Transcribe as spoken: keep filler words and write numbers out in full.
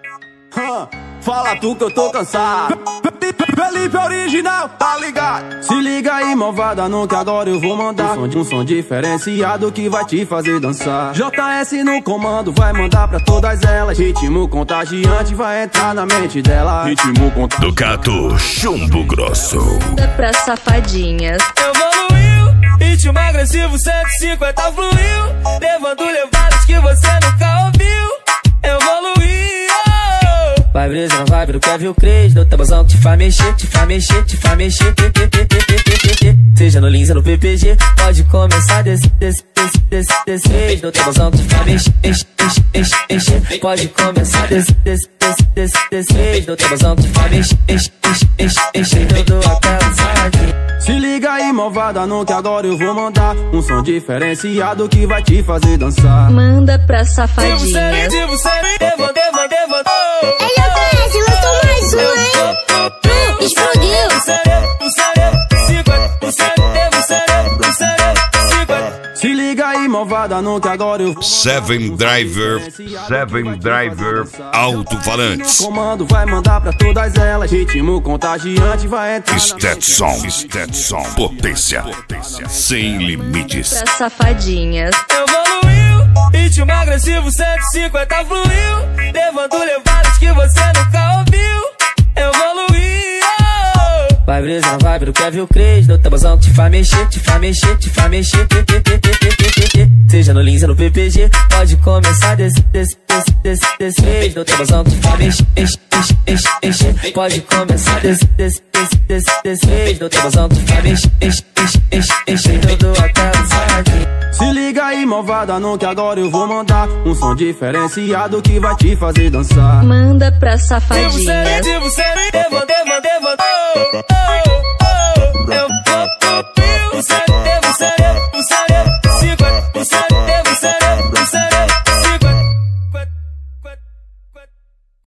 Fala tu que eu tô cansado. Felipe original, tá ligado? Se liga aí, malvada, no que agora eu vou mandar um som, um som diferenciado que vai te fazer dançar. J S no comando, vai mandar pra todas elas. Ritmo contagiante vai entrar na mente dela. Ritmo contagiante. Ducato Chumbo Grosso. Pra safadinhas. Evoluiu, ritmo agressivo cento e cinquenta fluiu, levando levadas que você nunca ouviu. Evoluiu. Vai brisa na vibe do Kevin Cres, no tabuzão que te faz mexer, te faz mexer, te faz mexer. Seja no Lins ou no P P G, pode começar desse, desse, desse, desse, desse vez. No tabuzão que te faz mexer, enche, enche, enche, enche. Pode começar desse, desse, desse, desse, desse vez. No tabuzão que te faz mexer, enche, enche, enche, enche. Eu dou aquela saladinha. Se liga aí, malvada, no que agora eu vou mandar um som diferenciado que vai te fazer dançar. Manda pra safadinhas. Devo ser, devo, devo, devo. Ei, J S, lançou mais um, hein? Explodiu. Se liga aí, malvada, no que agora eu vou Seven Driver, Seven Driver Alto-Falantes. comando vai mandar pra todas elas. Ritmo contagiante vai entrar. Stetson, Stetson, potência, sem limites. Pra safadinhas. Evoluiu, ritmo agressivo cento e cinquenta fluiu, levando levadas que você nunca ouviu. Evoluiu. Vai brisa na vibe do Kevin Cres, no tabuzão que te faz mexer, te faz mexer, te faz mexer. Seja no Lins ou no P P G, pode começar desse, desse, desse, desse, desse vez. No tabuzão que te faz mexer, enche, enche, enche, enche. Pode começar desse, desse, desse, desse, desse vez. No tabuzão que te faz mexer, enche, enche, enche, enche. Eu dou aquela saladinha. Se liga aí, malvada, no que agora eu vou mandar um som diferenciado que vai te fazer dançar. Manda pra safadinhas. Devo ser, devo ser, devo